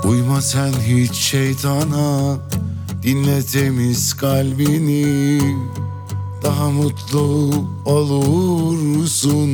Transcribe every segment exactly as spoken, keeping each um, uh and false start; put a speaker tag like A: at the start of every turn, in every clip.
A: Uyma sen hiç şeytana, dinle temiz kalbini, daha mutlu olursun.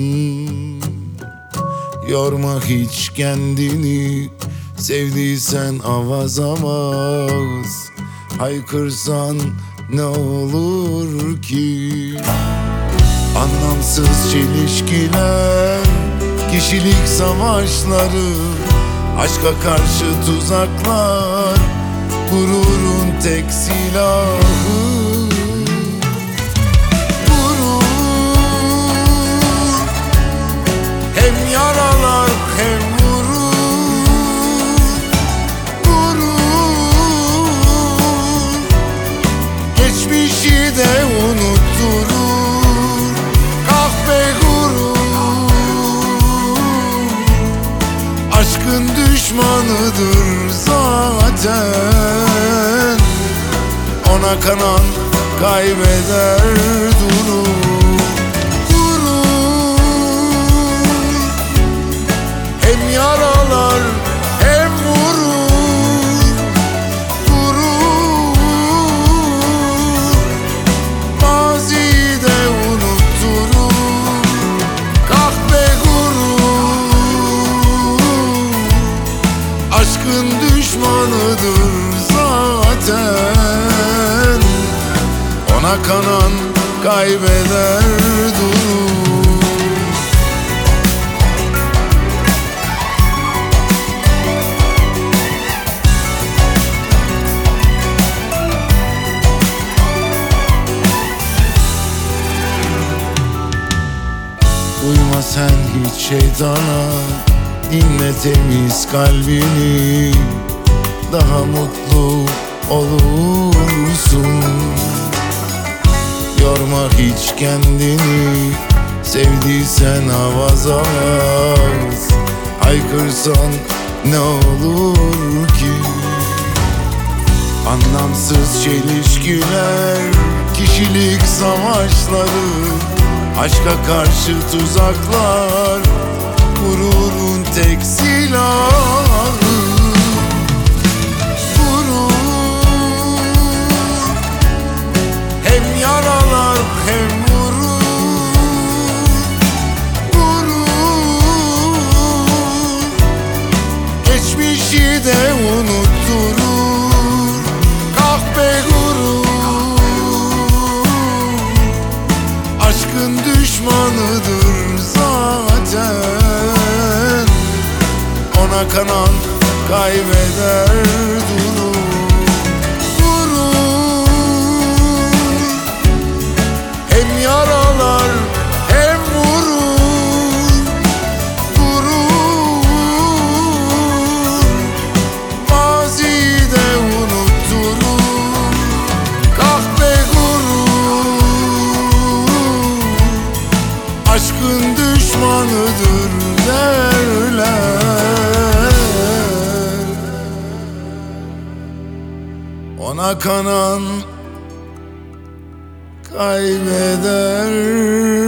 A: Yorma hiç kendini, sevdiysen avaz avaz haykırsan ne olur ki? Anlamsız çelişkiler, kişilik savaşları, aşka karşı tuzaklar, gururun tek silahı. Gurur hem yaralar hem vurur. Gurur geçmişi de unutturur. Kahpe gurur aşkın düşmanıdır zaten. Ona kanan kaybeder durur. Gurur hem yaralar hem vurur. Gurur maziyi de unutturur. Kahpe gurur aşkın düşmanıdır zaten. Ona kanan kaybeder durur. Uyma sen hiç şeytana, dinle temiz kalbini, daha mutlu olursun. Yorma hiç kendini, sevdiysen avaz avaz haykırsan ne olur ki? Anlamsız çelişkiler, kişilik savaşları, aşka karşı tuzaklar, gururun tek silahı. Hem yaralar hem vurur. Gurur geçmişi de unutturur. Kahpe gurur aşkın düşmanıdır zaten. Ona kanan kaybeder durur. Yaralar hem vurur. Gurur maziyi de unutturur. Kahpe gurur aşkın düşmanıdır derler. Ona kanan kaybeder